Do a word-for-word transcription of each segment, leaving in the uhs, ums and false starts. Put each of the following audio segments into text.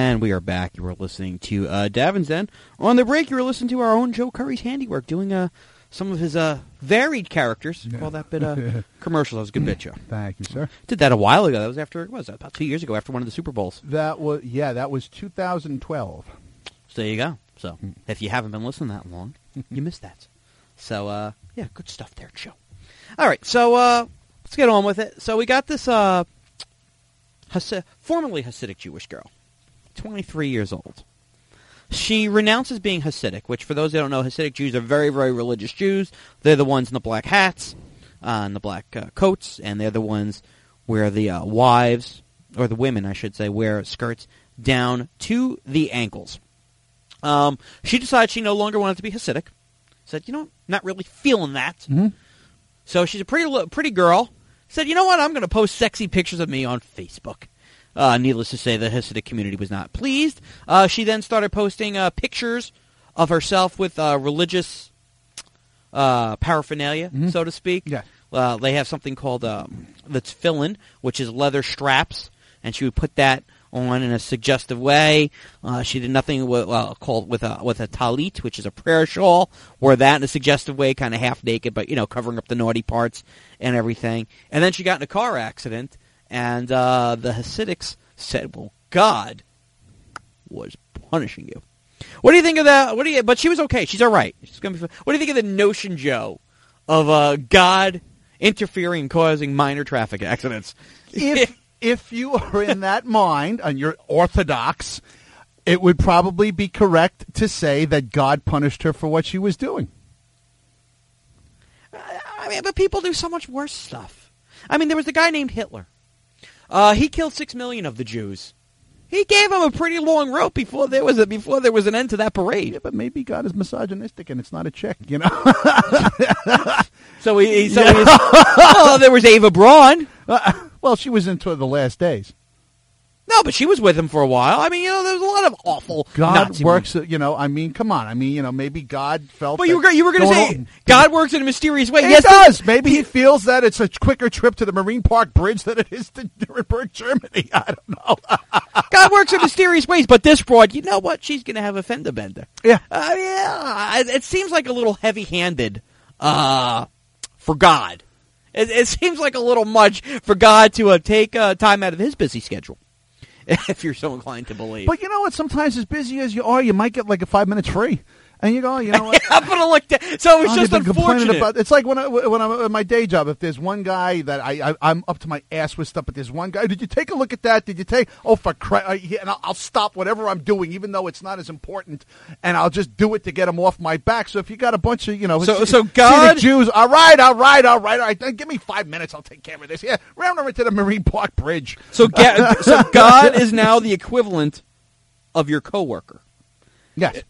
And we are back. You were listening to uh, Davin's Den. On the break, you were listening to our own Joe Curry's handiwork, doing uh, some of his uh, varied characters. Yeah. Call that bit uh, commercial. That was a good bit, Joe. Thank you, sir. Did that a while ago. That was after, what was that, about two years ago, after one of the Super Bowls. That was, yeah, that was two thousand twelve. So there you go. So if you haven't been listening that long, you missed that. So, uh, yeah, good stuff there, Joe. All right, so uh, let's get on with it. So we got this uh, Hasi- formerly Hasidic Jewish girl, twenty-three years old. She renounces being Hasidic, which for those that don't know, Hasidic Jews are very, very religious Jews. They're the ones in the black hats uh, and the black uh, coats, and they're the ones where the uh, wives, or the women, I should say, wear skirts down to the ankles. Um, she decided she no longer wanted to be Hasidic. Said, you know, not really feeling that. Mm-hmm. So she's a pretty pretty girl. Said, you know what, I'm going to post sexy pictures of me on Facebook. Uh, needless to say, the Hasidic community was not pleased. Uh, she then started posting uh, pictures of herself with uh, religious uh, paraphernalia, mm-hmm. so to speak. Yeah. Uh, they have something called um, the tefillin, which is leather straps, and she would put that on in a suggestive way. Uh, she did nothing with, uh, called with a with a talit, which is a prayer shawl. Wore that in a suggestive way, kind of half naked, but you know, covering up the naughty parts and everything. And then she got in a car accident, and uh, the Hasidics said, "Well, God was punishing you." What do you think of that? What do you? But she was okay. She's all right. She's gonna be. What do you think of the notion, Joe, of uh, God interfering, causing minor traffic accidents? If If you are in that mind and you're Orthodox, it would probably be correct to say that God punished her for what she was doing. I mean, but people do so much worse stuff. I mean, there was a guy named Hitler. Uh, he killed six million of the Jews. He gave them a pretty long rope before there was a, before there was an end to that parade. Yeah, but maybe God is misogynistic and it's not a chick, you know. so he, he so he's, oh, there was Ava Braun. Uh, well, she was into the last days. No, but she was with him for a while. I mean, you know, there was a lot of awful God Nazi works, movies. You know, I mean, come on. I mean, you know, maybe God felt But you were, you were going to say on, God works in a mysterious way. He yes, does. Maybe he feels that it's a quicker trip to the Marine Park Bridge than it is to Nuremberg, Germany. I don't know. God works in mysterious ways, but this broad, you know what? She's going to have a fender bender. Yeah. Uh, yeah. It, it seems like a little heavy-handed uh, for God. It, it seems like a little much for God to uh, take uh, time out of his busy schedule, if you're so inclined to believe. But you know what? Sometimes as busy as you are, you might get like a five minutes free. And you go, you know what? I'm gonna look. Down. So it's oh, just unfortunate. About, it's like when I when I'm at my day job. If there's one guy that I, I I'm up to my ass with stuff, but there's one guy. Did you take a look at that? Did you take? Oh, for Christ! And I'll, I'll stop whatever I'm doing, even though it's not as important, and I'll just do it to get him off my back. So if you got a bunch of you know, so c- so God Jews, all right, all right, all right, all right. Then give me five minutes. I'll take care of this. Yeah, round over to the Marine Park Bridge. So ga- so God is now the equivalent of your coworker. Yes.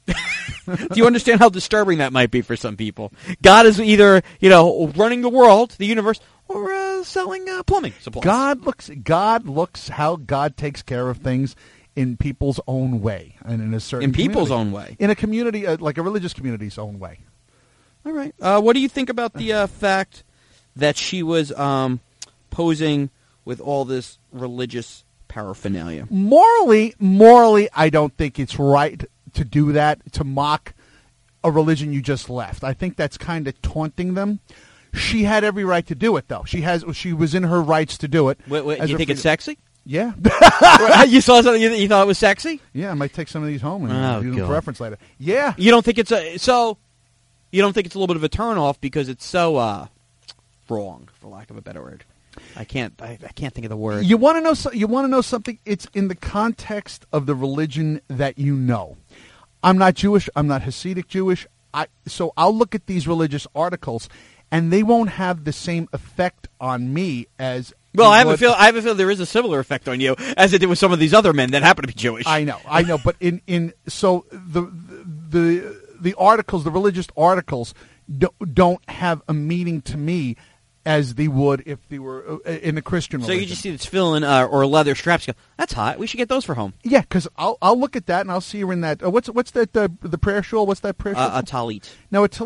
Do you understand how disturbing that might be for some people? God is either, you know, running the world, the universe, or uh, selling uh, plumbing supplies. God looks. God looks how God takes care of things in people's own way, and in a certain in people's community. own way, in a community uh, like a religious community's own way. All right. Uh, what do you think about the uh, fact that she was um, posing with all this religious paraphernalia? Morally, morally, I don't think it's right to do that, to mock a religion you just left. I think that's kind of taunting them. She had every right to do it, though. She has. She was in her rights to do it. Wait, wait, you think it's sexy? Yeah. You saw something, you, you thought it was sexy? Yeah, I might take some of these home and oh, do God. them preference later. Yeah. You don't think it's a, so, you don't think it's a little bit of a turnoff because it's so uh, wrong, for lack of a better word. I can't. I, I can't think of the word. You want to know? So, you want to know something? It's in the context of the religion that you know. I'm not Jewish. I'm not Hasidic Jewish. I so I'll look at these religious articles, and they won't have the same effect on me as. Well, I have a feel. I have a feel there is a similar effect on you as it did with some of these other men that happen to be Jewish. I know. I know. But in in so the the the articles, the religious articles, don't, don't have a meaning to me as they would if they were in the Christian religion. So you just see this filling uh, or leather straps. Go, that's hot. We should get those for home. Yeah, because I'll I'll look at that and I'll see her in that. Uh, what's what's that uh, the prayer shawl? What's that prayer shawl? Uh, a talit. Now a talit.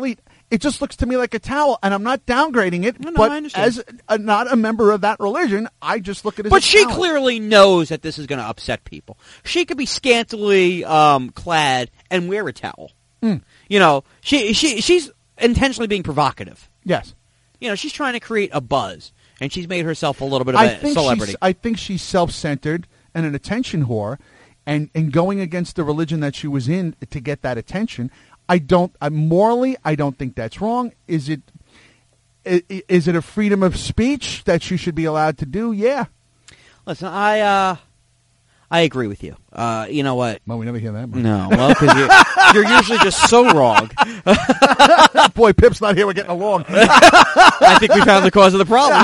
It just looks to me like a towel, and I'm not downgrading it. No, no, but I understand. as a, not a member of that religion, I just look at it as But a she towel. clearly knows that this is going to upset people. She could be scantily um, clad and wear a towel. Mm. You know, she she she's intentionally being provocative. Yes. You know, she's trying to create a buzz, and she's made herself a little bit of I a think celebrity. She's, I think she's self-centered and an attention whore, and, and going against the religion that she was in to get that attention. I don't I, morally. I don't think that's wrong. Is it? i- i- Is it a freedom of speech that she should be allowed to do? Yeah. Listen, I uh, I agree with you. Uh, you know what? Well, we never hear that. No, well, because you're, you're usually just so wrong. Boy, Pip's not here. We're getting along. I think we found the cause of the problem.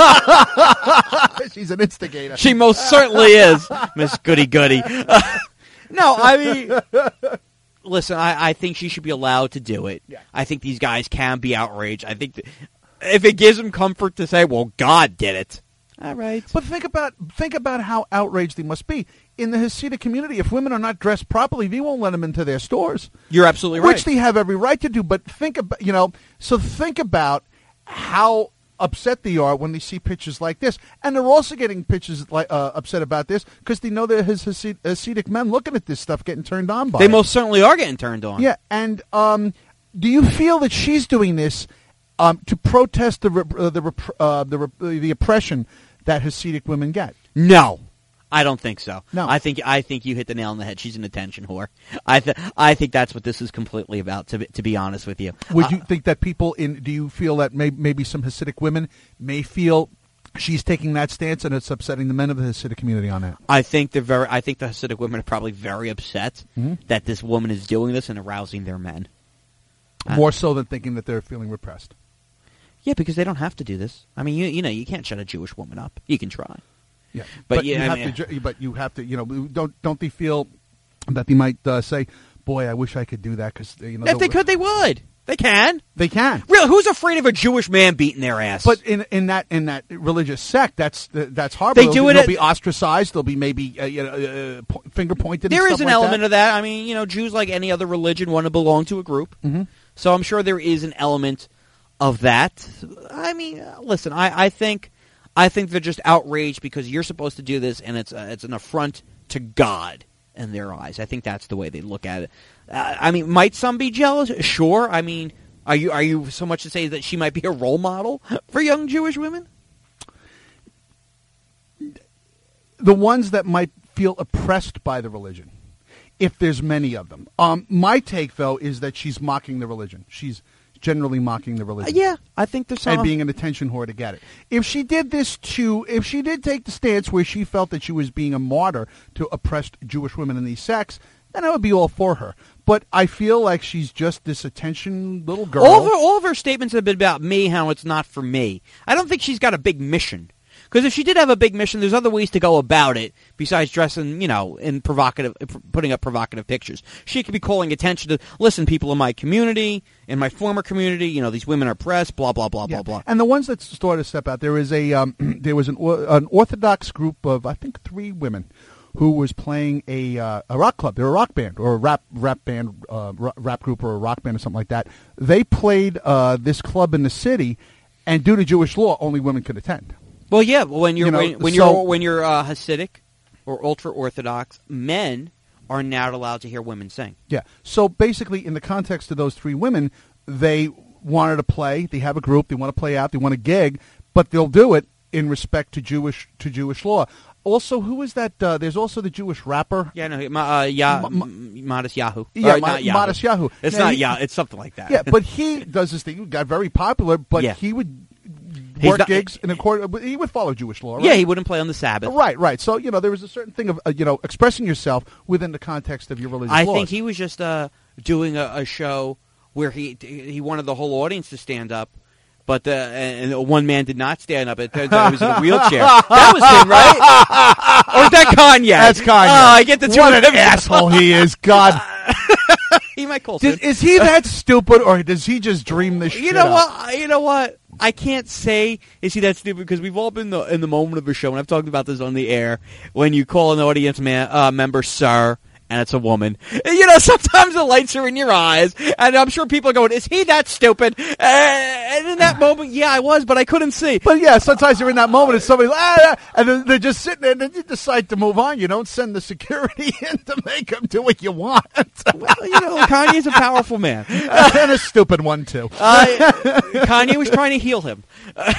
She's an instigator. She most certainly is, Miss Goody Goody. No, I mean, listen, I, I think she should be allowed to do it. Yeah. I think these guys can be outraged. I think th- if it gives them comfort to say, well, God did it. All right. But think about think about how outraged they must be in the Hasidic community. If women are not dressed properly, they won't let them into their stores. You're absolutely right. Which they have every right to do. But think about, you know, so think about how upset they are when they see pictures like this. And they're also getting pictures like uh, upset about this because they know that his Hasid- Hasidic men looking at this stuff getting turned on by They it. most certainly are getting turned on. Yeah, and um, do you feel that she's doing this um, to protest the rep- uh, the rep- uh, the rep- the oppression that Hasidic women get? No, I don't think so. No. I think I think you hit the nail on the head. She's an attention whore. I th- I think that's what this is completely about. To be, to be honest with you, Would Uh, you think that people in? Do you feel that may, maybe some Hasidic women may feel she's taking that stance and it's upsetting the men of the Hasidic community on that? I think they're very. I think the Hasidic women are probably very upset Mhm. that this woman is doing this and arousing their men. Uh, More so than thinking that they're feeling repressed. Yeah, because they don't have to do this. I mean, you you know, you can't shut a Jewish woman up. You can try. Yeah, But but, yeah, you I have mean- to. ju- But you have to. You know, don't don't they feel that they might uh, say, "Boy, I wish I could do that," because you know If they could, they would. They can. They can. Really, who's afraid of a Jewish man beating their ass? But in in that in that religious sect, that's that's horrible. They They'll do be- it They'll at- be ostracized. They'll be maybe uh, you know, uh, po- finger pointed. there and is stuff an like element that. of that. I mean, you know, Jews, like any other religion, want to belong to a group. Mhm. So I'm sure there is an element of that. I mean, uh, listen, I, I think I think they're just outraged because you're supposed to do this, and it's a, it's an affront to God in their eyes. I think that's the way they look at it. Uh, I mean, might some be jealous? Sure. I mean, are you are you so much to say that she might be a role model for young Jewish women? The ones that might feel oppressed by the religion, if there's many of them. Um, my take, though, is that she's mocking the religion. She's generally mocking the Uh, religion. yeah, I think there's some. And being an attention whore to get it. If she did this to, if she did take the stance where she felt that she was being a martyr to oppressed Jewish women in these sects, then I would be all for her. But I feel like she's just this attention little girl. All of, her, all of her statements have been about me, how it's not for me. I don't think she's got a big mission. Because if she did have a big mission, there's other ways to go about it besides dressing, you know, in provocative, putting up provocative pictures. She could be calling attention to, listen, people in my community, in my former community, you know, these women are oppressed, blah, blah, blah, Yeah. blah, blah. And the ones that started to step out, there was a um, there was an or- an Orthodox group of I think three women who was playing a uh, a rock club. They're a rock band or a rap rap band, uh, ra- rap group or a rock band or something like that. They played uh, this club in the city, and due to Jewish law, only women could attend. Well, yeah, when you're You know, when, when so- you're when you're uh, Hasidic or ultra Orthodox, men are not allowed to hear women sing. Yeah. So basically, in the context of those three women, they wanted to play. They have a group. They want to play out. They want to gig, but they'll do it in respect to Jewish to Jewish law. Also, who is that? Uh, there's also the Jewish rapper. Yeah, no, ma- uh, ya- Ma- m- Modest Yahoo. Yeah, Or Mo- not Yahoo. Modest Yahoo. It's Now, not he- Yahoo. It's something like that. Yeah, but he does this thing. He got very popular, but Yeah. he would He's work not- gigs in accord. but He would follow Jewish law, right? Yeah, he wouldn't play on the Sabbath. Right, right. So you know, there was a certain thing of uh, you know expressing yourself within the context of your religious I laws. think he was just uh, doing a, a show where he he wanted the whole audience to stand up, but the, and and one man did not stand up. It turns out he was in a wheelchair. That was him, right? Or is that Kanye? That's Kanye. Oh, I get the two What of an them. asshole he is! God, He might call. Does, is he that stupid, or does he just dream this shit You know up? what? You know what? I can't say is he that stupid because we've all been the, in the moment of a show, and I've talked about this on the air. When you call an audience man, uh, member "sir," and it's a woman. You know, sometimes the lights are in your eyes, and I'm sure people are going, is he that stupid? Uh, and in that moment, yeah, I was, but I couldn't see. But yeah, sometimes you're in that moment and somebody's ah, ah, and then they're just sitting there and then you decide to move on. You don't send the security in to make them do what you want. Well, you know, Kanye's a powerful man. And a stupid one, too. Uh, Kanye was trying to heal him. Uh,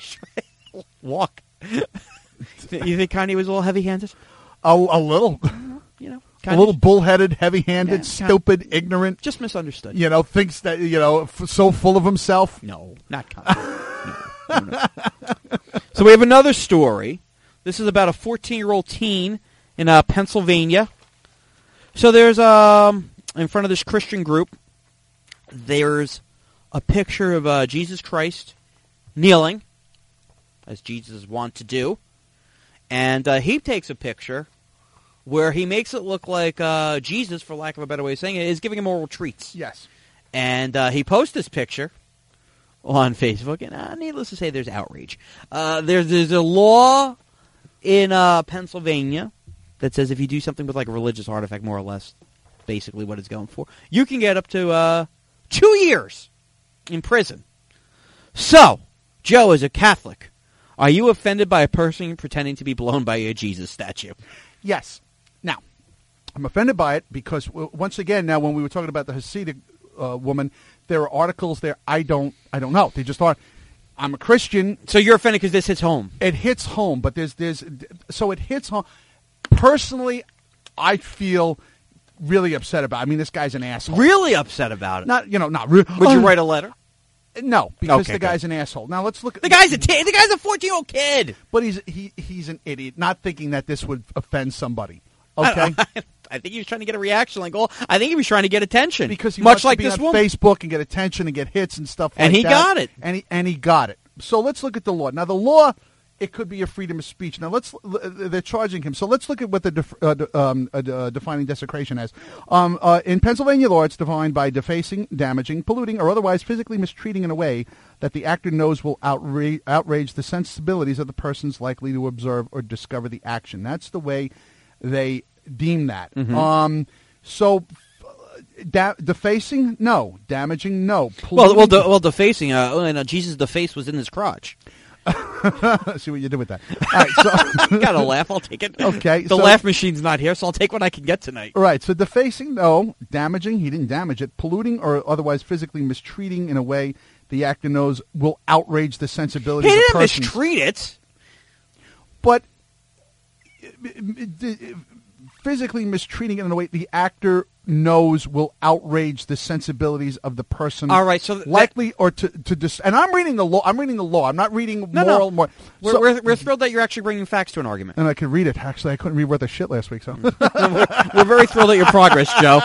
walk. You think Kanye was a little heavy-handed? A, a little. You know, a little bullheaded, heavy-handed, Yeah, stupid, ignorant. Just misunderstood. You know, thinks that, you know, f- so full of himself. No, not Kanye. no, no, no. So we have another story. This is about a fourteen-year-old teen in uh, Pennsylvania. So there's, um, in front of this Christian group, there's a picture of uh, Jesus Christ kneeling, as Jesus wants to do. And uh, he takes a picture where he makes it look like uh, Jesus, for lack of a better way of saying it, is giving him oral treats. Yes. And uh, he posts this picture on Facebook, and uh, needless to say, there's outrage. Uh, there's, there's a law in uh, Pennsylvania that says if you do something with like a religious artifact, more or less, basically what it's going for, you can get up to uh, two years in prison. So, Joe, as a Catholic, are you offended by a person pretending to be blown by a Jesus statue? Yes. Now, I'm offended by it because, w- once again, now when we were talking about the Hasidic uh, woman, there are articles there I don't, I don't know. They just are. I'm a Christian. So you're offended because this hits home. It hits home, but there's, there's, so it hits home. Personally, I feel really upset about it. I mean, this guy's an asshole. Really upset about it. Not, you know, not really. Would you write a letter? No, because Okay, the guy's good. an asshole. Now let's look at The guy's a t- the guy's a fourteen-year-old kid. But he's he he's an idiot, not thinking that this would offend somebody. Okay, I, I think he was trying to get a reaction. Like, well, I think he was trying to get attention because he much wants like to be this on woman. Facebook and get attention and get hits and stuff. And like he that. got it. And he and he got it. So let's look at the law. Now the law, it could be a freedom of speech. Now let's they're charging him. So let's look at what the def, uh, um, uh, defining desecration is. Um, uh, in Pennsylvania law, it's defined by defacing, damaging, polluting, or otherwise physically mistreating in a way that the actor knows will outrage, outrage the sensibilities of the persons likely to observe or discover the action. That's the way they deem that. Mm-hmm. Um, so. Da- defacing, no. Damaging, no. Well, well, de- well, defacing. Uh, and, uh, Jesus' deface was in his crotch. See what you did with that. All right, so You gotta laugh. I'll take it. Okay, The so- laugh machine's not here, so I'll take what I can get tonight. right. So defacing, no. Damaging, he didn't damage it. Polluting or otherwise physically mistreating in a way the actor knows will outrage the He sensibilities of didn't persons. mistreat it. But physically mistreating it in a way the actor knows will outrage the sensibilities of the person. All right, so th- likely or to to dis- and I'm reading the law. I'm reading the law. I'm not reading No, moral. no. More. We're, So- we're, we're thrilled that you're actually bringing facts to an argument. and I could read it. Actually, I couldn't read worth a shit last week. So, We're very thrilled at your progress, Joe.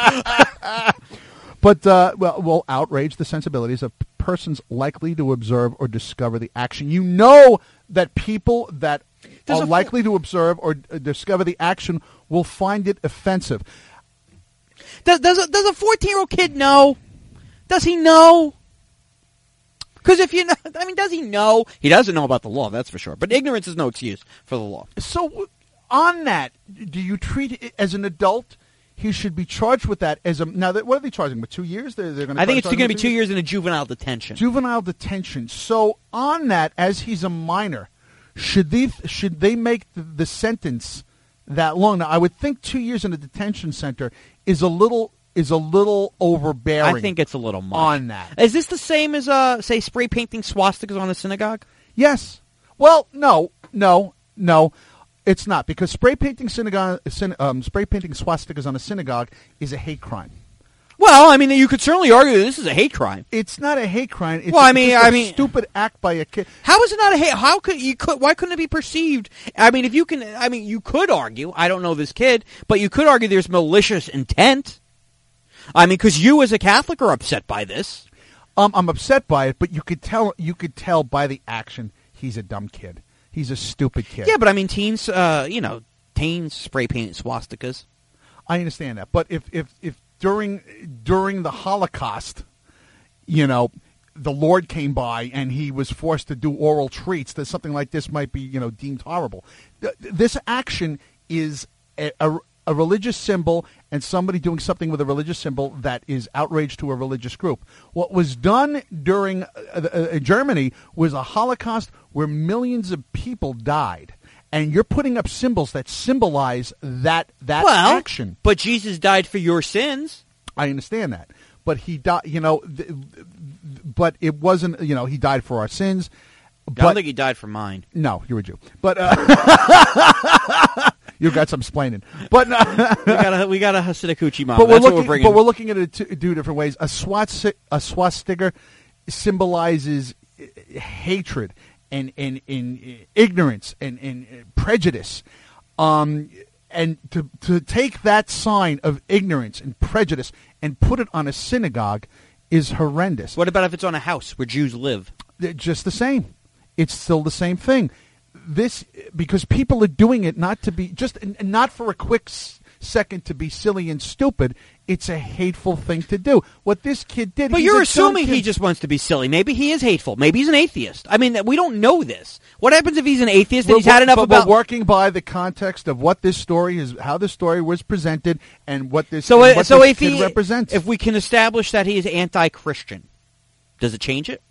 but uh, well, will outrage the sensibilities of persons likely to observe or discover the action. You know that people that There's are a fo- likely to observe or uh, discover the action will find it offensive. Does, does, a, does a fourteen-year-old kid know? Does he know? Because if you know, I mean, does he know? He doesn't know about the law, that's for sure. But ignorance is no excuse for the law. So, on that, do you treat it as an adult? He should be charged with that as a now. What are they charging? With two years? They're, they're going. I think it's going to be two years in a juvenile detention. Juvenile detention. So on that, as he's a minor, should they should they make the, the sentence that long? Now, I would think two years in a detention center is a little is a little overbearing. I think it's a little much. on that. Is this the same as, uh, say, spray painting swastikas on a synagogue? Yes. Well, no, no, no. It's not, because spray painting synagogue, syn, um, spray painting swastikas on a synagogue is a hate crime. Well, I mean, you could certainly argue that this is a hate crime. It's not a hate crime. It's Well, a, I mean- just a I mean- stupid act by a kid. How is it not a hate? How could you could? Why couldn't it be perceived? I mean, if you can, I mean, you could argue. I don't know this kid, but you could argue there's malicious intent. I mean, because you as a Catholic are upset by this. Um, I'm upset by it, but you could tell. You could tell by the action he's a dumb kid. He's a stupid kid. Yeah, but I mean, teens, uh, you know, teens spray paint swastikas. I understand that. But if if if during during the Holocaust, you know, the Lord came by and he was forced to do oral treats, that something like this might be, you know, deemed horrible. Th- This action is a, a, a religious symbol and somebody doing something with a religious symbol that is outrage to a religious group. What was done during uh, uh, Germany was a Holocaust where millions of people died. And you're putting up symbols that symbolize that that well, action. But Jesus died for your sins. I understand that. But he died, you know, th- th- but it wasn't, you know, he died for our sins. But, I don't think he died for mine. No, you're a Jew. But uh, you've got some splaining. But uh, we got a we got a Hasidic hoochie mom. But That's we're looking, what we're bringing. But we're looking at it two, two different ways. A swastika, a swastika symbolizes hatred and, and, and ignorance and, and prejudice. Um, and to to take that sign of ignorance and prejudice and put it on a synagogue is horrendous. What about if it's on a house where Jews live? They're just the same. It's still the same thing. This because people are doing it not to be just not for a quick s- second to be silly and stupid. It's a hateful thing to do. What this kid did. But he's you're a assuming dumb kid. he just wants to be silly. Maybe he is hateful. Maybe he's an atheist. I mean, we don't know this. What happens if he's an atheist and We're- he's had enough but about? We're working by the context of what this story is, how this story was presented, and what this So, and uh, what so this if kid he represents. if we can establish that he is anti-Christian, does it change it?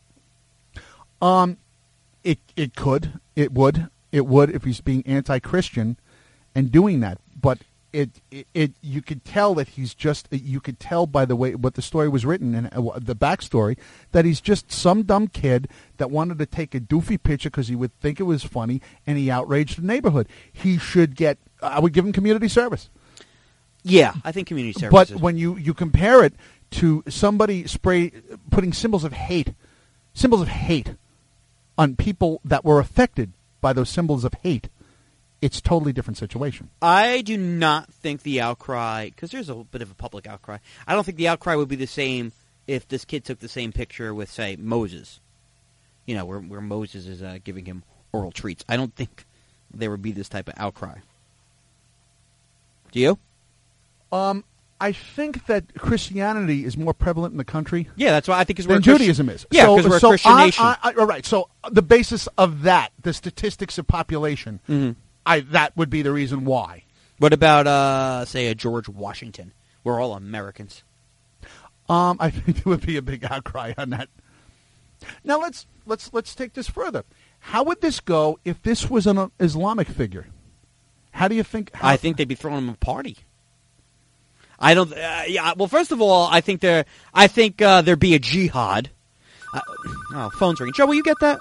Um, it it could, it would, it would if he's being anti-Christian and doing that. But it, it it you could tell that he's just you could tell by the way what the story was written and uh, the backstory that he's just some dumb kid that wanted to take a doofy picture because he would think it was funny and he outraged the neighborhood. He should get. I would give him community service. Yeah, I think community service. But is- when you, you compare it to somebody spray putting symbols of hate, symbols of hate on people that were affected by those symbols of hate, it's a totally different situation. I do not think the outcry, because there's a bit of a public outcry, I don't think the outcry would be the same if this kid took the same picture with, say, Moses. You know, where, where Moses is uh, giving him oral treats. I don't think there would be this type of outcry. Do you? Um, I think that Christianity is more prevalent in the country Yeah, that's why I think is where than Christi- Judaism is. Yeah, So- because we're so a Christian I- nation. I, I, all right, so the basis of that, the statistics of population, Mm-hmm. I that would be the reason why. What about, uh, say, a George Washington? We're all Americans. Um, I think there would be a big outcry on that. Now let's let's let's take this further. How would this go if this was an Islamic figure? How do you think? How, I think they'd be throwing him a party. I don't. Uh, yeah. Well, first of all, I think there. I think uh, there'd be a jihad. Uh, oh, phone's ringing. Joe, will you get that?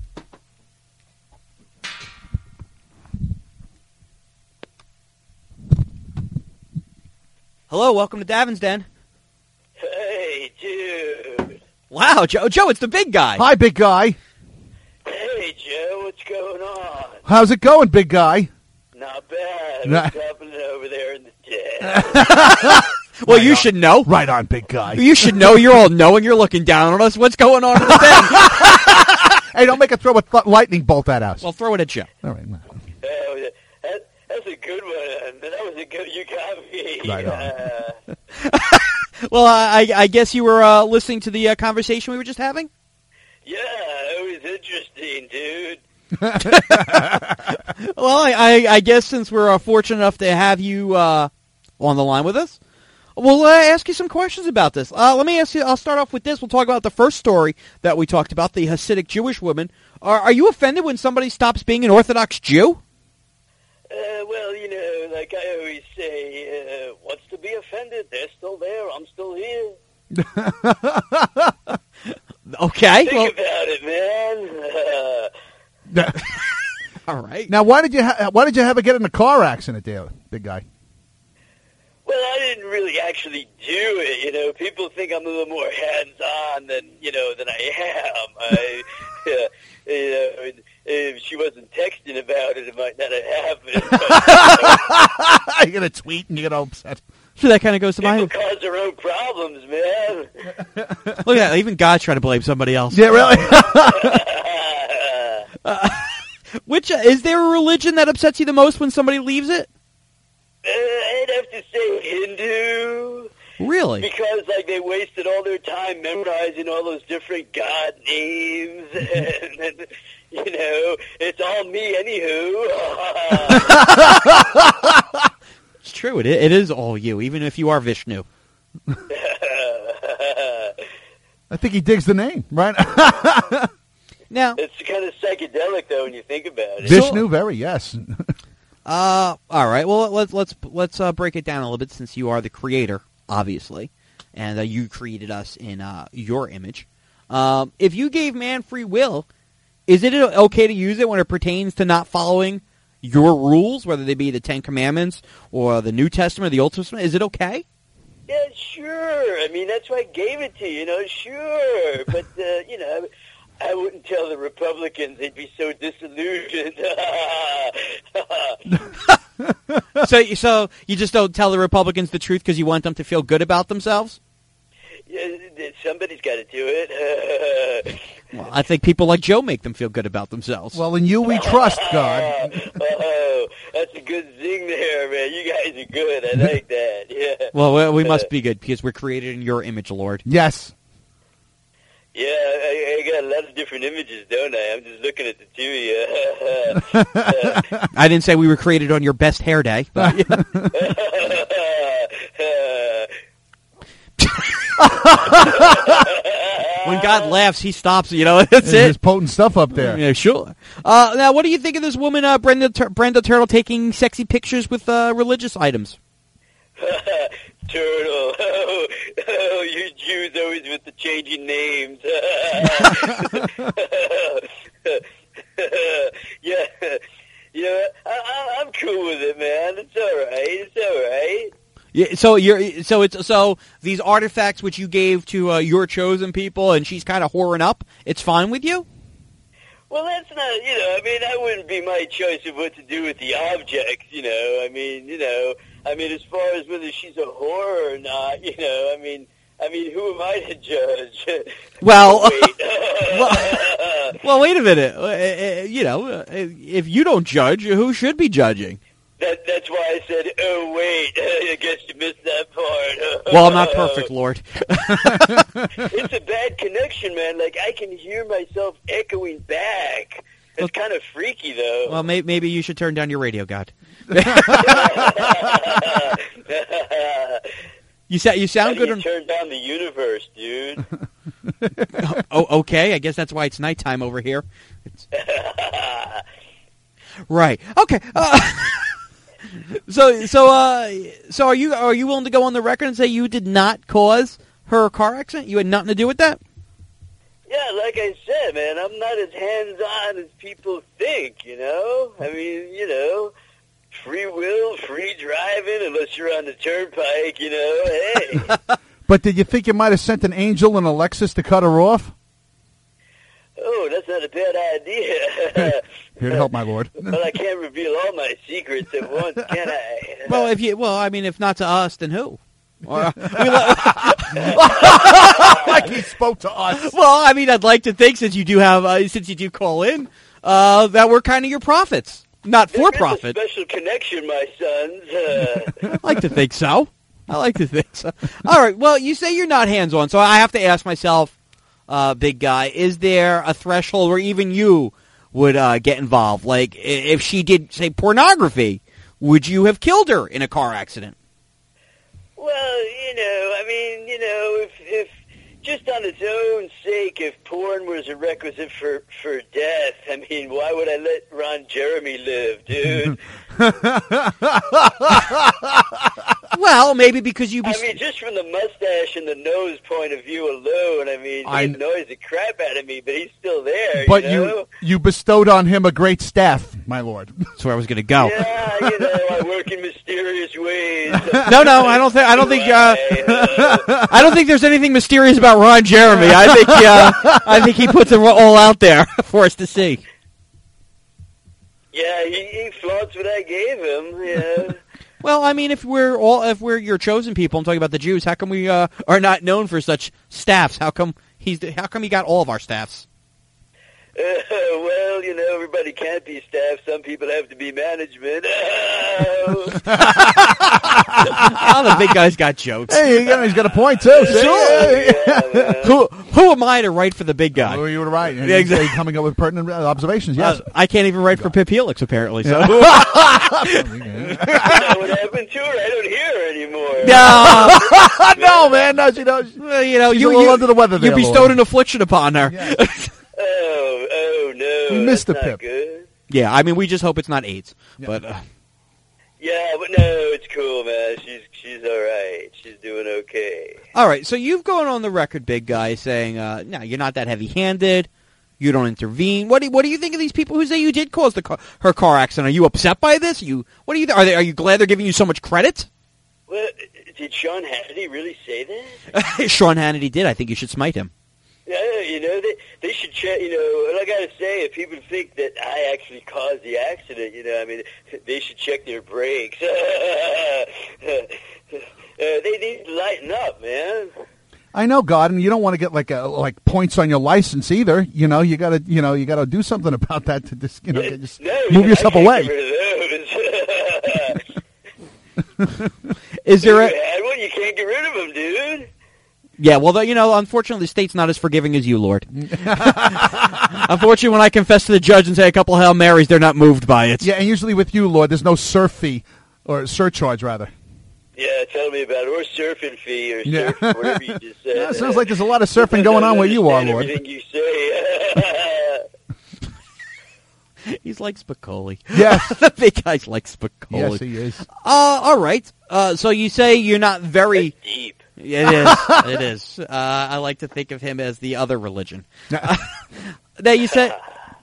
Hello, welcome to Davin's Den. Hey, dude. Wow, Joe. Joe, it's the big guy. Hi, big guy. Hey, Joe, what's going on? How's it going, big guy? Not bad. Nah. What's happening over there in the den? Well, you should know. Right on, big guy. You should know. You're all knowing. You're looking down on us. What's going on in the den? Hey, don't make a throw a th- lightning bolt at us. Well, throw it at Joe. All right. no. Oh, that, that's a good one. That was a good. You got me. Right on. Uh, Well, I, I guess you were uh, listening to the uh, conversation we were just having? yeah, it was interesting, dude. Well, I, I, I guess since we're uh, fortunate enough to have you uh, on the line with us, we'll uh, ask you some questions about this. Uh, let me ask you, I'll start off with this. We'll talk about the first story that we talked about, the Hasidic Jewish woman. Are, are you offended when somebody stops being an Orthodox Jew? Uh, well, you know, like I always say, uh, what's to be offended? They're still there. I'm still here. Okay. Think Well, about it, man. Uh, all right. Now, why did you ha- why did you have her get in a car accident, there, big guy? Well, I didn't really actually do it. You know, people think I'm a little more hands-on than you know than I am. I, uh, you know, if she wasn't texting about it, it might not have happened. But, You get a tweet and you get all upset. So that kind of goes to my... people cause their own problems, man. Look at that. Even God's trying to blame somebody else. Yeah, really. Which, uh, is there a religion that upsets you the most when somebody leaves it? Uh, I'd have to say Hindu. Really? Because, like, they wasted all their time memorizing all those different god names. And, and you know, it's all me anywho. It's true. It it is all you, even if you are Vishnu. I think he digs the name, right? Now, It's kind of psychedelic, though, when you think about it. Vishnu, very, yes. uh, all right. Well, let's let's let's uh, break it down a little bit, since you are the creator, obviously, and uh, you created us in uh, your image. Um, if you gave man free will, is it okay to use it when it pertains to not following your rules, whether they be the Ten Commandments or the New Testament or the Old Testament? Is it okay? Yeah, sure. I mean, that's why I gave it to you, you know, sure. But, uh, you know, I wouldn't tell the Republicans. They'd be so disillusioned. so, so you just don't tell the Republicans the truth because you want them to feel good about themselves? Yeah, somebody's got to do it. Well, I think people like Joe make them feel good about themselves. Well, in you we trust, God. Oh, that's a good zing there, man. You guys are good. I like that. Yeah. Well, we, we must be good because we're created in your image, Lord. Yes. Yeah, I, I got a lot of different images, don't I? I'm just looking at the two of you. uh, I didn't say we were created on your best hair day. But when God laughs, he stops. You know, that's There's it. potent stuff up there. Yeah, sure. Uh, now, what do you think of this woman, uh, Brenda Tur- Brenda Turtle, taking sexy pictures with uh, religious items? Turtle. Oh, oh, you Jews always with the changing names. yeah, yeah. I, I, I'm cool with it, man. It's all right. It's all right. Yeah, so you're so it's so these artifacts which you gave to uh, your chosen people, and she's kind of whoring up. It's fine with you? Well, that's not, you know, I mean, that wouldn't be my choice of what to do with the objects, you know. I mean, you know, I mean, as far as whether she's a whore or not, you know, I mean, I mean, who am I to judge? Well, Wait. well, well, wait a minute. Uh, uh, you know, uh, if you don't judge, who should be judging? That, that's why I said, oh, wait, I guess you missed that part. Well, I'm not perfect, Lord. It's a bad connection, man. Like, I can hear myself echoing back. It's kind of freaky, though. Well, may- maybe you should turn down your radio, God. You, sa- you sound How good. do you On- turn down the universe, dude? oh, okay. I guess that's why it's nighttime over here. It's- right. Okay. Uh- So, so, uh, so, are you are you willing to go on the record and say you did not cause her car accident? You had nothing to do with that? Yeah, like I said, man, I'm not as hands-on as people think, you know? I mean, you know, free will, free driving, unless you're on the turnpike, you know, hey. But did you think you might have sent an angel and a Lexus to cut her off? Oh, that's not a bad idea. Here to help, my lord. But I can't reveal all my secrets at once, can I? Well, if you, well, I mean, if not to us, then who? Or, we Like he spoke to us. well, I mean, I'd like to think since you do have, uh, since you do call in, uh, that we're kind of your prophets, not for There's profit. a special connection, my sons. Uh, I like to think so. I like to think so. All right. Well, you say you're not hands-on, so I have to ask myself, uh, big guy, is there a threshold where even you would uh, get involved? Like, if she did, say, pornography, would you have killed her in a car accident? well, you know, I mean, you know, if, if just on its own sake, if porn was a requisite for, for death, I mean, why would I let Ron Jeremy live, dude? Well, maybe because you. Be I mean, just from the mustache and the nose point of view alone, I mean, I- he annoys the crap out of me, but he's still there, But you know? you you bestowed on him a great staff, my lord. That's where I was going to go. Yeah, you know, I work in mysterious ways. No, no, I don't think. I don't think. Uh, uh, I don't think there's anything mysterious about Ron Jeremy. I think. Uh, I think he puts it all out there for us to see. yeah, he, he flaunts what I gave him, yeah. Well, I mean, if we're all, if we're your chosen people, I'm talking about the Jews. How come we uh, are not known for such staffs? How come he's? How come he got all of our staffs? Uh, well, you know, everybody can't be staff. Some people have to be management. Oh, the big guy's got jokes. Hey, you know, he's got a point too. See? Yeah, man. Who who am I to write for the big guy? Oh, you were right. Yeah, exactly. He's coming up with pertinent observations. Yes. Uh, I can't even write for Pip Helix, apparently. So I don't know what happened to her. I don't No, no, man, no, she knows. well, you know, She's you a little you, under the weather you there, bestowed Lord. an affliction upon her. Yeah. Oh, oh no, You missed that's the not pip. good. Yeah, I mean, we just hope it's not AIDS. Yeah. But uh, Yeah, but no, it's cool, man. She's she's all right. She's doing okay. all right, so you've gone on the record, big guy, saying, uh, "No, you're not that heavy-handed. You don't intervene." What do what do you think of these people who say you did cause the car, her car accident? Are you upset by this? You what do you are they? Are you glad they're giving you so much credit? Well, did Sean Hannity really say that? Sean Hannity did. I think you should smite him. Yeah, you know, they they should check. You know, and I gotta say, if people think that I actually caused the accident, you know, I mean, they should check their brakes. uh, they need to lighten up, man. I know, God, and you don't want to get like a, like points on your license either. You know, you gotta, you know, you gotta do something about that to just, you know, get- just No, move I yourself can't away. Get rid of those. Is there You a had one, you can't get rid of them, dude. yeah? Well, you know, unfortunately, the state's not as forgiving as you, Lord. Unfortunately, when I confess to the judge and say a couple Hail Marys, they're not moved by it. Yeah, and usually with you, Lord, there's no surf fee or surcharge rather. Yeah, tell me about it. Or surfing fee or Yeah. surf, whatever you just said. Yeah, it sounds like there's a lot of surfing Sometimes going I on where you are, understand Lord. Everything you say. He's like Spicoli. Yes. The big guy's like Spicoli. Yes, he is. Uh, all right. Uh, so you say you're not very. That's deep. Yeah, it is. It is. Uh, I like to think of him as the other religion. Uh, now you said.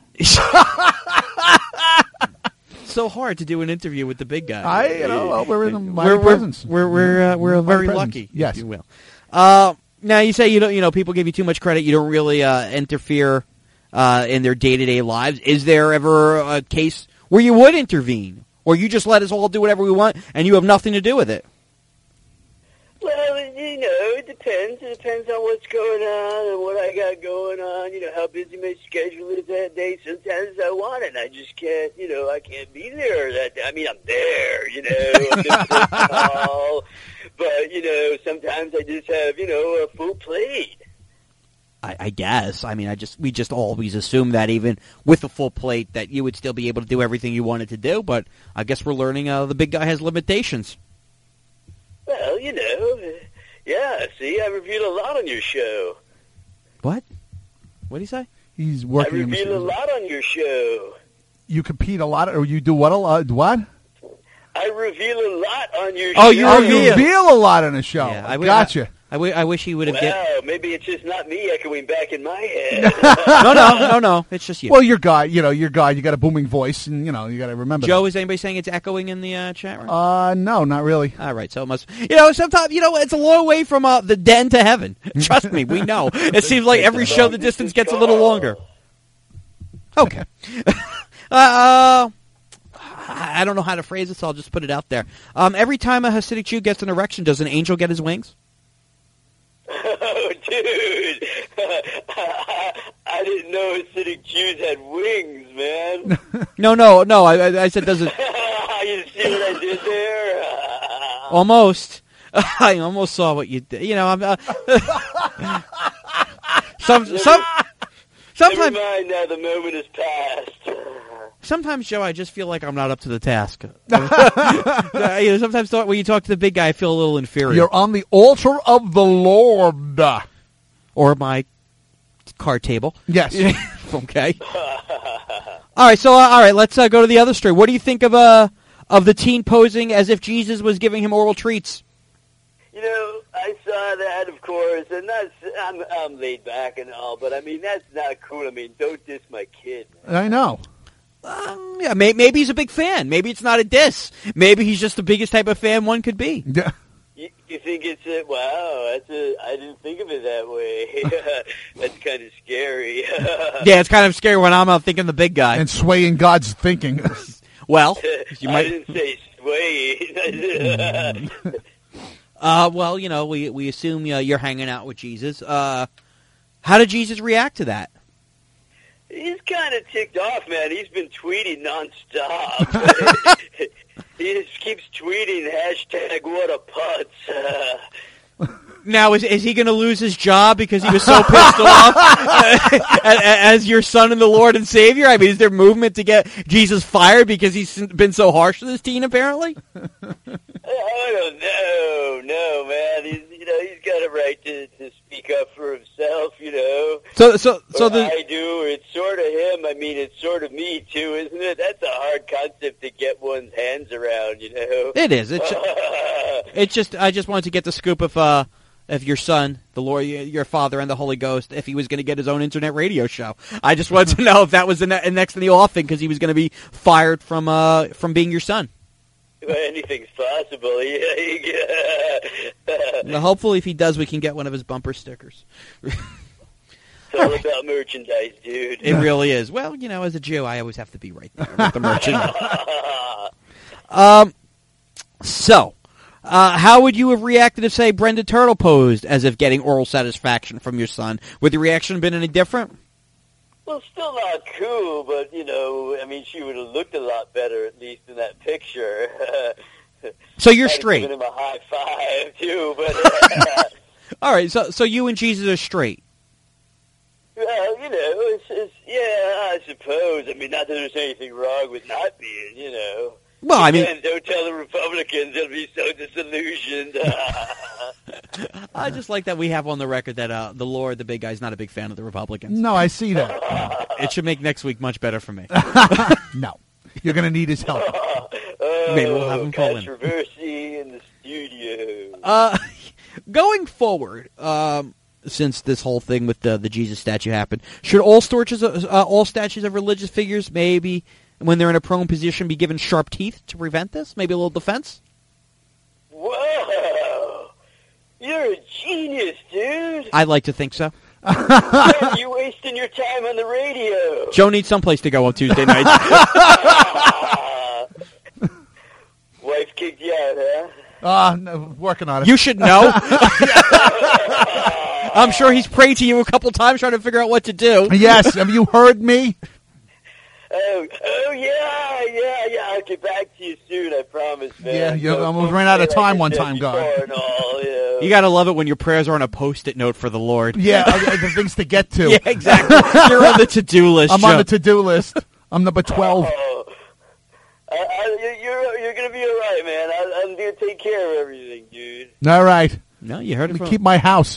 So hard to do an interview with the big guy. I, you know, well, we're in the mighty we're, we're, presence. We're we're uh, we're Mighty very presence. lucky, Yes. if you will. Uh, now you say you don't. You know, people give you too much credit. You don't really uh, interfere uh, in their day to day lives. Is there ever a case where you would intervene, or you just let us all do whatever we want, and you have nothing to do with it? Well, you know, it depends. It depends on what's going on and what I got going on. You know, how busy my schedule is that day. Sometimes I want it, and I just can't, you know, I can't be there that day. I mean, I'm there, you know, I'm just a call. But, you know, sometimes I just have, you know, a full plate. I, I guess. I mean, I just we just always assume that even with a full plate that you would still be able to do everything you wanted to do. But I guess we're learning uh, the big guy has limitations. Well, you know, yeah, see, I reveal a lot on your show. What? What do you say? He's I working. in reveal a the- lot on your show. You compete a lot, or you do what a lot? What? I reveal a lot on your Oh, show. you Oh, you reveal. reveal a lot on the show. Yeah, I, gotcha. I, I, wi- I wish he would have. Wow, Get... maybe it's just not me echoing back in my head. No, no, no, no. It's just you. Well, your guy, you know, your guy, you got a booming voice, and you know, you got to remember. Joe, is anybody saying it's echoing in the uh, chat room? that. Uh, no, not really. All right, so it must. You know, sometimes you know it's a long way from uh, the den to heaven. Trust me, we know. It seems like every show the distance gets a little longer. Okay. uh, I don't know how to phrase it, so I'll just put it out there. Um, every time a Hasidic Jew gets an erection, does an angel get his wings? Oh, dude. I didn't know Hasidic Jews had wings, man. No, no, no. I, I, I said, does it? You see what I did there? Almost. I almost saw what you did. You know, I'm. Uh, some, some, Never sometimes, mind now, the moment has passed. sometimes, Joe, I just feel like I'm not up to the task. Uh, you know, sometimes th- when you talk to the big guy, I feel a little inferior. You're on the altar of the Lord. Or my card table. Yes. Okay. All right, so uh, all right, let's uh, go to the other story. What do you think of uh of the teen posing as if Jesus was giving him oral treats? You know, I saw that, of course, and that's, I'm, I'm laid back and all, but I mean, that's not cool. I mean, don't diss my kid, man. I know. Um, yeah, may- maybe he's a big fan. Maybe it's not a diss. Maybe he's just the biggest type of fan one could be. Yeah. You, you think it's a, wow, that's a, I didn't think of it that way. That's kind of scary. Yeah, it's kind of scary when I'm out thinking the big guy. And swaying God's thinking. Well, you I might. didn't say sway. Uh, well, you know, we we assume uh, you're hanging out with Jesus. Uh, how did Jesus react to that? He's kind of ticked off, man. He's been tweeting nonstop. He just keeps tweeting hashtag what a putz. Uh, Now, is is he going to lose his job because he was so pissed off as, as your son and the Lord and Savior? I mean, is there movement to get Jesus fired because he's been so harsh to this teen, apparently? I don't know. No, So, so, so or the I do, or it's sort of him. I mean, it's sort of me too, isn't it? That's a hard concept to get one's hands around, you know. it is. It's it's just I just wanted to get the scoop of uh if your son, the Lord, your father, and the Holy Ghost, if he was going to get his own internet radio show. I just wanted to know if that was the ne- next in the offing because he was going to be fired from uh from being your son. Well, anything's possible. Yeah. Well, hopefully, if he does, we can get one of his bumper stickers. It's all about merchandise, dude. It really is. Well, you know, as a Jew, I always have to be right there with the merchandise. um, so, uh, how would you have reacted if, say, Brenda Turtle posed as if getting oral satisfaction from your son? Would the reaction have been any different? Well, still not cool, but, you know, I mean, she would have looked a lot better, at least in that picture. So you're I'd have straight. given him a high five, too, but... All right, so so you and Jesus are straight. Well, you know, it's, it's, yeah, I suppose. I mean, not that there's anything wrong with not being, you know. Well, I mean... Again, don't tell the Republicans, they'll be so disillusioned. I just like that we have on the record that uh, the Lord, the big guy, is not a big fan of the Republicans. No, I see that. It should make next week much better for me. No. You're going to need his help. Oh, Maybe we'll have him call in. Controversy in the studio. Uh, going forward, um, since this whole thing with the the Jesus statue happened, should all statues, uh, all statues of religious figures, maybe when they're in a prone position, be given sharp teeth to prevent this? Maybe a little defense. Whoa! You're a genius, dude. I'd like to think so. Man, you're wasting your time on the radio. Joe needs someplace to go on Tuesday nights. Wife kicked you out, huh? Uh, no, working on it. You should know. I'm sure he's prayed to you a couple times trying to figure out what to do. Yes, have you heard me? Oh, oh yeah, yeah, yeah. I'll get back to you soon. I promise, man. Yeah, you So, almost folks, ran out of like time I one said time, before God. and all, you know. You gotta love it when your prayers are on a post-it note for the Lord. Yeah, uh, the things to get to. Yeah, exactly. You're on the to-do list. I'm Joe. on the to-do list. I'm number twelve. Oh, I, I, you're you're gonna be all right, man. I, I'm gonna take care of everything, dude. All right. No, you heard it Let me from... keep my house.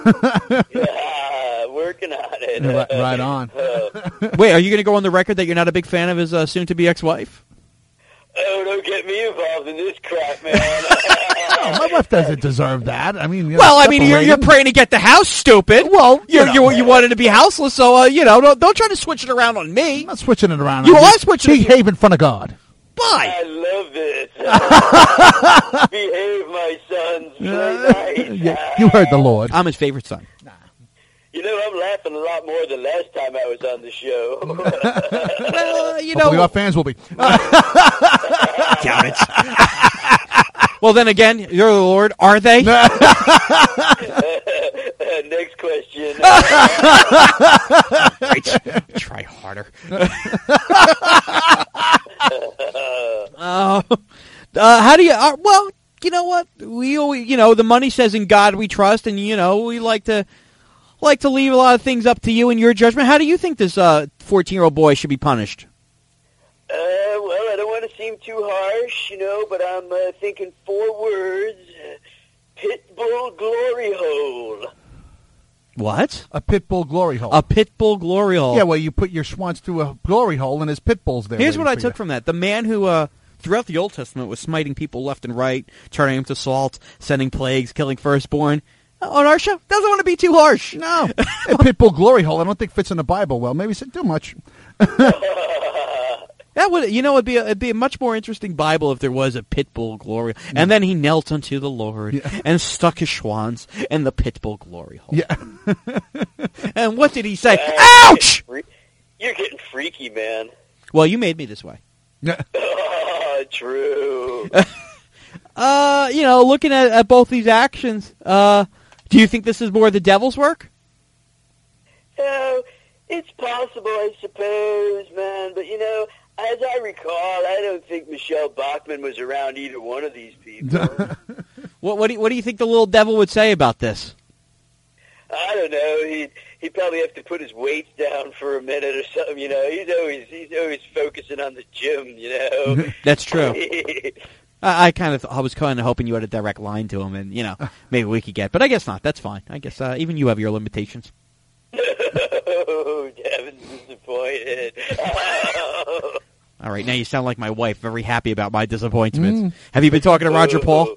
Yeah, working on it. Right, right on. Uh, Wait, are you going to go on the record that you're not a big fan of his uh, soon-to-be ex-wife? oh, don't get me involved in this crap, man. Oh, my wife doesn't deserve that. I mean, you know, Well, I mean, you're, you're separated. praying to get the house, stupid. Well, you you know. you, you wanted to be houseless, so, uh, you know, don't, don't try to switch it around on me. I'm not switching it around. You I'm are just switching it. Behave in front of God. Bye. I love this. Behave, my sons. Play nice. Yeah, you heard the Lord. I'm his favorite son. You know, I'm laughing a lot more than last time I was on the show. Well, uh, you Hopefully know... our fans will be. Doubt it. Well, then again, you're the Lord. Are they? Next question. Right. Try harder. uh, uh, how do you... Uh, well, you know what? We always, you know, the money says in God we trust, and, you know, we like to... like to leave a lot of things up to you and your judgment. How do you think this uh, fourteen-year-old boy should be punished? Uh, well, I don't want to seem too harsh, you know, but I'm uh, thinking four words. Pitbull glory hole. What? A pit bull glory hole. A pit bull glory hole. Yeah, well, you put your Schwanz through a glory hole, and his pit bulls there. Here's waiting what I for took you. from that. The man who, uh, throughout the Old Testament, was smiting people left and right, turning them to salt, sending plagues, killing firstborn. On our show, doesn't want to be too harsh. No, a pit bull glory hole. I don't think fits in the Bible well. Maybe said too much. That would, you know, it'd be a, it'd be a much more interesting Bible if there was a pit bull glory. And then he knelt unto the Lord Yeah. and stuck his schwanz in the pit bull glory hole. Yeah. And what did he say? Uh, Ouch! You're getting freaky, man. Well, you made me this way. Yeah. Oh, true. Uh, you know, looking at, at both these actions, uh, do you think this is more the devil's work? So, it's possible, I suppose, man. But, you know, as I recall, I don't think Michelle Bachmann was around either one of these people. What, what, do you, what do you think the little devil would say about this? I don't know. He'd, he'd probably have to put his weights down for a minute or something, you know. He's always he's always focusing on the gym, you know. That's true. I, I kind of, I was kind of hoping you had a direct line to him, and you know, maybe we could get, but I guess not. That's fine. I guess uh, even you have your limitations. Oh, Devin's disappointed. Oh. All right, now you sound like my wife, very happy about my disappointments. Mm. Have you been talking to Roger Paul?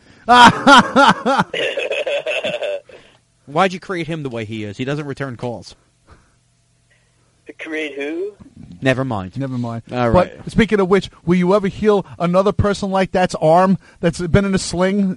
Why'd you create him the way he is? He doesn't return calls. To create who? Never mind. Never mind. All right. But speaking of which, will you ever heal another person like that's arm that's been in a sling?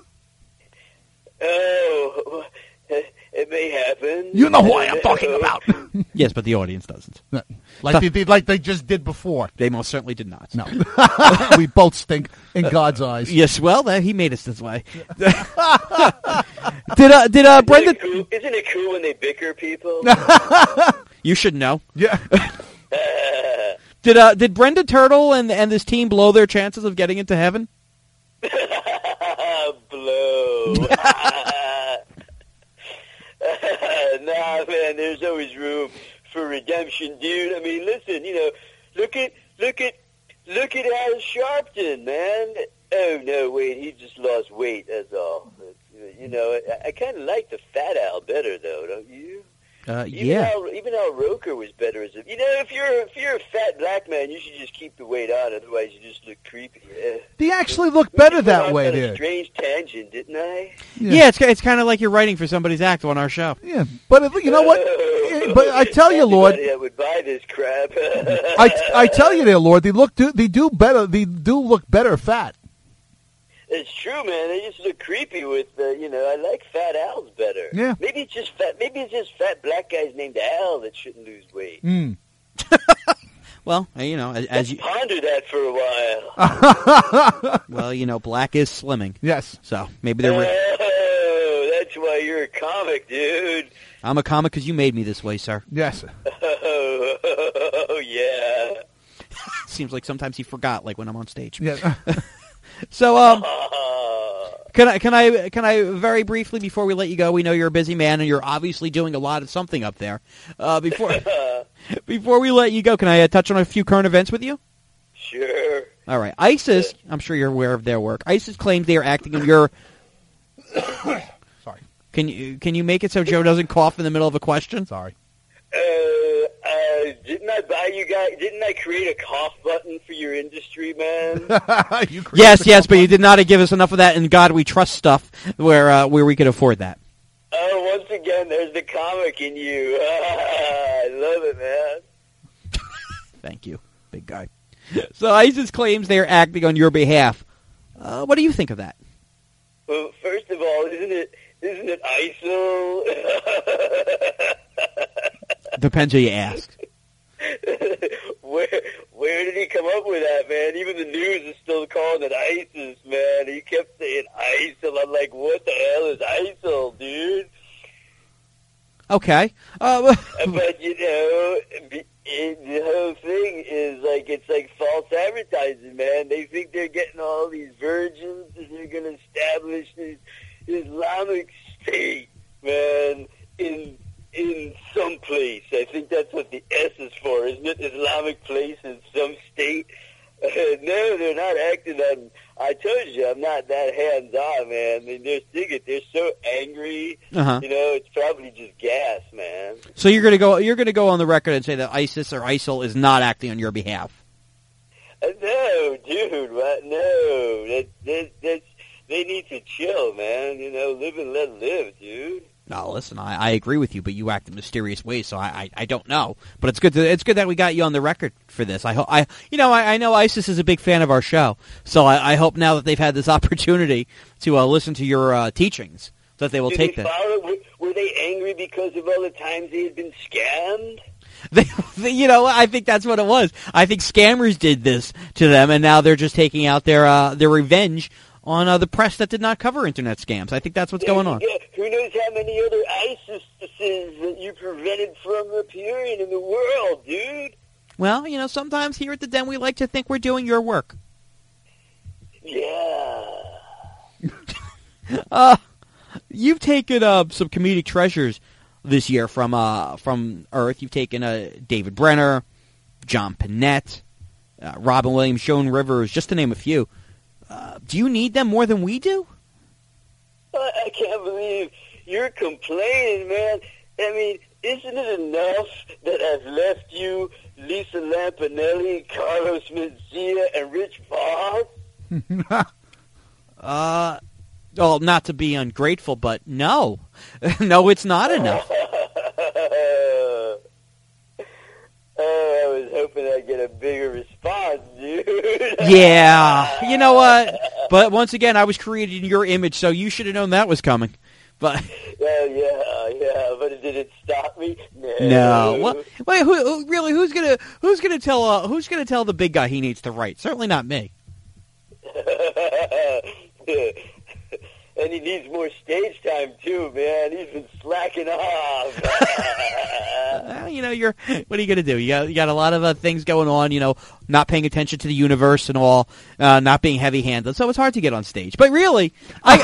Oh, it may happen. You know who I am talking about. Yes, but the audience doesn't. Like they did, like they just did before. They most certainly did not. No. We both stink in God's eyes. Yes, well, uh, he made us this way. did uh, did uh, Brenda? Isn't it, cool? Isn't it cool when they bicker people? You should know. Yeah. did uh, did Brenda Turtle and and this team blow their chances of getting into heaven? Blow. Nah, man, there's always room for redemption, dude. I mean, listen, you know, look at, look at, look at Al Sharpton, man. Oh, no, wait, he just lost weight, that's all. You know, I, I kind of like the fat Al better, though, don't you? Uh, even yeah. Al, even Al Roker was better as a... You know, if you're, if you're a fat black man, you should just keep the weight on, otherwise you just look creepy. Uh, They actually look better that way, there. dude. Strange tangent, didn't I? Yeah, yeah it's it's kind of like you're writing for somebody's act on our show. Yeah, but if, you know what? But I tell you, Lord, I would buy this crap. I, I tell you, there, Lord, they look do, they do better. They do look better fat. It's true, man. They just look creepy with, uh, you know, I like fat Al's better. Yeah. Maybe it's just fat, maybe it's just fat black guys named Al that shouldn't lose weight. Mm. Well, you know, as, as you... Ponder that for a while. Well, you know, black is slimming. Yes. So, maybe they're... Re- oh, that's why you're a comic, dude. I'm a comic because you made me this way, sir. Yes. Oh, oh yeah. Seems like sometimes he forgot, like when I'm on stage. Yeah. So, um, can I, can I, can I very briefly before we let you go? We know you're a busy man, and you're obviously doing a lot of something up there. Uh, before, before we let you go, can I uh, touch on a few current events with you? Sure. All right, ISIS. I'm sure you're aware of their work. ISIS claims they are acting in your. Sorry. Can you can you make it so Joe doesn't cough in the middle of a question? Sorry. Uh, uh, didn't I buy you guys? Didn't I create a cough button for your industry, man? you yes, yes, but you did not give us enough of that in God We Trust stuff where uh, where we could afford that. Oh, once again, there's the comic in you. I love it, man. Thank you, big guy. So ISIS claims they are acting on your behalf. Uh, what do you think of that? Well, first of all, isn't it isn't it ISIL? Depends who you ask. where where did he come up with that, man? Even the news is still calling it ISIS, man. He kept saying ISIL. I'm like, what the hell is ISIL, dude? Okay. Uh, but, you know, it, the whole thing is like, it's like false advertising, man. They think they're getting all these virgins and they're going to establish this Islamic State, man, in in some place. I think that's what the S is for, isn't it? Islamic place in some state. Uh, no, they're not acting on. I told you, I'm not that hands-on, man. I mean, they're thinking, they're so angry. Uh-huh. You know, it's probably just gas, man. So you're gonna go. You're gonna go on the record and say that ISIS or ISIL is not acting on your behalf. Uh, no, dude, what? No, that, that, that's, they need to chill, man. You know, live and let live, dude. No, listen, I, I agree with you, but you act in mysterious ways, so I, I, I don't know. But it's good to, it's good that we got you on the record for this. I hope I you know I, I know ISIS is a big fan of our show, so I, I hope now that they've had this opportunity to uh, listen to your uh, teachings, that they will Did take they that. follow, were, were they angry because of all the times they had been scammed? They, they, you know, I think that's what it was. I think scammers did this to them, and now they're just taking out their uh, their revenge on uh, the press that did not cover internet scams. I think that's what's yeah, going on. Yeah, who knows how many other ISISes that you prevented from appearing in the world, dude? Well, you know, sometimes here at the Den we like to think we're doing your work. Yeah. uh, you've taken uh, some comedic treasures this year from uh, from Earth. You've taken uh, David Brenner, John Panette, uh, Robin Williams, Joan Rivers, just to name a few. Uh, do you need them more than we do? I can't believe you're complaining, man. I mean, isn't it enough that I've left you Lisa Lampanelli, Carlos Mencia, and Rich Voss? uh, well, not to be ungrateful, but no. No, it's not enough. Oh, I was hoping I'd get a bigger response, dude. Yeah, you know what? But once again, I was created in your image, so you should have known that was coming. But well, yeah, yeah, but it didn't stop me. No. No. Well, wait, who, who, really? Who's gonna Who's gonna tell uh, Who's gonna tell the big guy he needs to write? Certainly not me. And he needs more stage time too, man. He's been slacking off. Well, you know, you're. What are you gonna do? You got you got a lot of uh, things going on. You know, not paying attention to the universe and all, uh, not being heavy-handed. So it's hard to get on stage. But really, I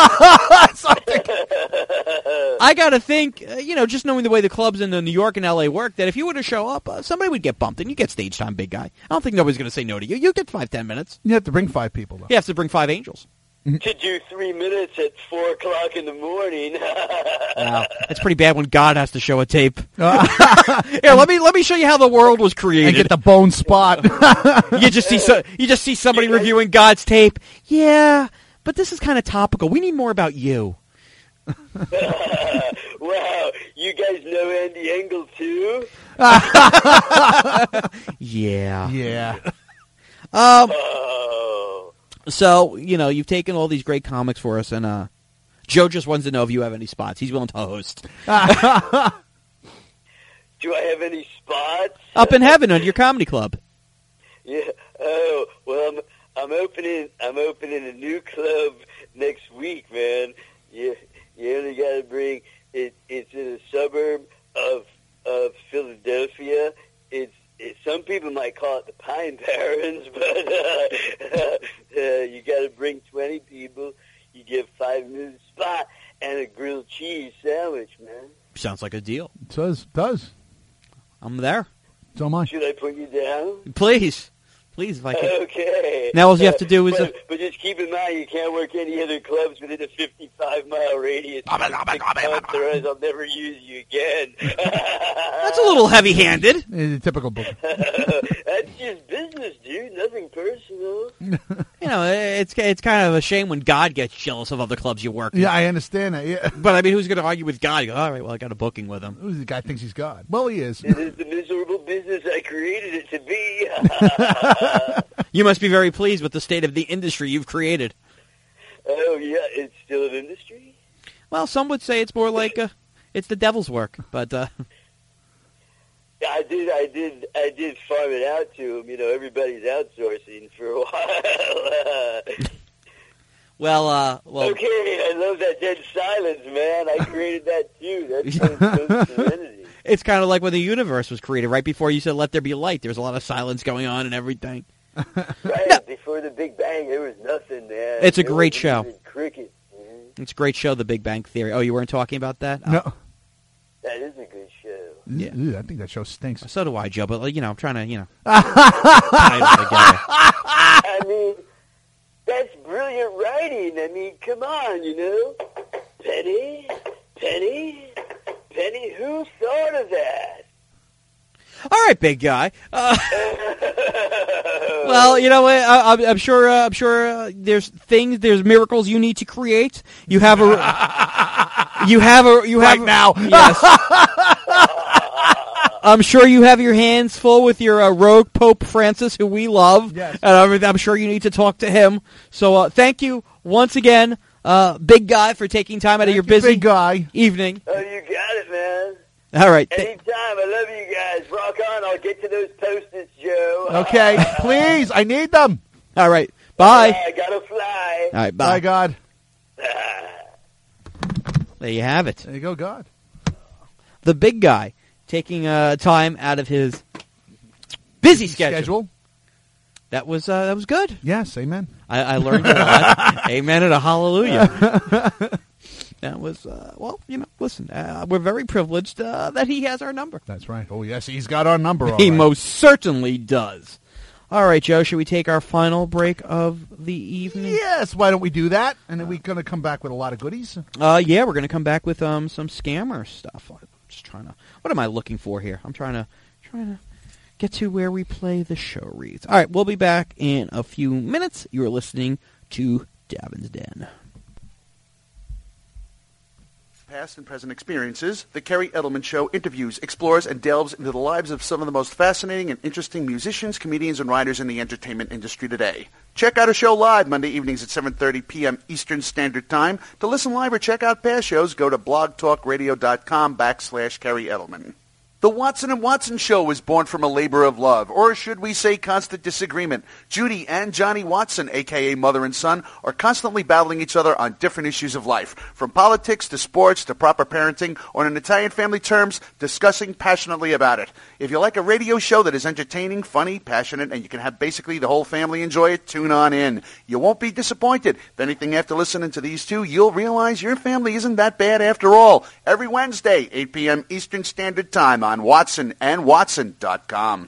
I gotta think. Uh, you know, just knowing the way the clubs in uh, New York and L A work, that if you were to show up, uh, somebody would get bumped, and you get stage time, big guy. I don't think nobody's gonna say no to you. You get five, ten minutes. You have to bring five people, though. You have to bring five angels. To do three minutes at four o'clock in the morning. Wow, that's pretty bad when God has to show a tape. Here, let me let me show you how the world was created. And get the bone spot. you just see so, you just see somebody reviewing God's tape. Yeah, but this is kind of topical. We need more about you. Wow, you guys know Andy Engel too? Yeah. Yeah. Um. Oh. So, you know, you've taken all these great comics for us, and uh, Joe just wants to know if you have any spots. He's willing to host. Do I have any spots? Up in heaven under your comedy club. Yeah. Oh, well, I'm I'm opening I'm opening a new club next week, man. You you only got to bring it. It's in a suburb of of Philadelphia. It's It, some people might call it the Pine Barrens, but uh, uh, you got to bring twenty people. You get five minutes spot and a grilled cheese sandwich, man. Sounds like a deal. It does. Does. I'm there. So am I. Should I put you down? Please. Please, if I can. Okay. Now all you have to do is... But, Uh, but just keep in mind, you can't work any other clubs within a fifty-five mile radius. Otherwise, I'll never use you again. that's a little heavy-handed. It's a typical book. That's just business, dude. Nothing personal. You know, it's it's kind of a shame when God gets jealous of other clubs you work with. Yeah, I understand that. Yeah. But, I mean, who's going to argue with God? You go, all right, well, I got a booking with him. Who's the guy thinks he's God? Well, he is. It is the miserable business I created it to be. You must be very pleased with the state of the industry you've created. Oh, yeah, it's still an industry? Well, some would say it's more like uh, it's the devil's work, but... Uh, I did, I did, I did farm it out to him. You know, everybody's outsourcing for a while. well, uh... well, okay, I love that dead silence, man. I created that, too. That's so serenity. It's kind of like when the universe was created. Right before you said, let there be light, there was a lot of silence going on and everything. Right, No. Before the Big Bang, there was nothing, man. It's a There great wasn't show. even cricket. Man. It's a great show, The Big Bang Theory. Oh, you weren't talking about that? Oh. No. That is a good show. Yeah. Ew, I think that show stinks. So do I, Joe, but, like, you know, I'm trying to, you know, tie it all together. I mean, that's brilliant writing. I mean, come on, you know. Penny, Penny, Penny, who thought of that? All right, big guy. Uh, well, you know what? I, I'm, I'm sure. Uh, I'm sure uh, there's things, there's miracles you need to create. You have a. You have a. You have Right now. Yes. I'm sure you have your hands full with your uh, rogue Pope Francis, who we love. Yes. And I'm, I'm sure you need to talk to him. So uh, thank you once again, uh, big guy, for taking time out of your Thank you, busy big guy. evening. Oh, you got it, man. All right. Th- Anytime. I love you guys. Rock on. I'll get to those Post-its, Joe. Okay, please. I need them. All right. Bye. I gotta fly. All right. Bye. Bye, God. There you have it. There you go, God. The big guy taking uh, time out of his busy schedule. Schedule. That was uh, that was good. Yes, amen. I, I learned a lot. Amen and a hallelujah. That was uh, well, you know. Listen, uh, we're very privileged uh, that he has our number. That's right. Oh, yes, he's got our number. All He right. most certainly does. All right, Joe. Should we take our final break of the evening? Yes, why don't we do that? And then we're going to come back with a lot of goodies. Uh, yeah, we're going to come back with um some scammer stuff. just trying to. What am I looking for here? I'm trying to trying to get to where we play the show reads. All right, we'll be back in a few minutes. You are listening to Davin's Den. Past and present experiences, The Kerry Edelman Show interviews, explores, and delves into the lives of some of the most fascinating and interesting musicians, comedians, and writers in the entertainment industry today. Check out a show live Monday evenings at seven thirty p.m. Eastern Standard Time. To listen live or check out past shows, go to blogtalkradio.com backslash Kerry Edelman. The Watson and Watson Show was born from a labor of love, or should we say constant disagreement. Judy and Johnny Watson, a k a mother and son, are constantly battling each other on different issues of life, from politics to sports to proper parenting, or in Italian family terms, discussing passionately about it. If you like a radio show that is entertaining, funny, passionate, and you can have basically the whole family enjoy it, tune on in. You won't be disappointed. If anything, after listening to these two, you'll realize your family isn't that bad after all. Every Wednesday, eight p.m. Eastern Standard Time on Watson and Watson dot com.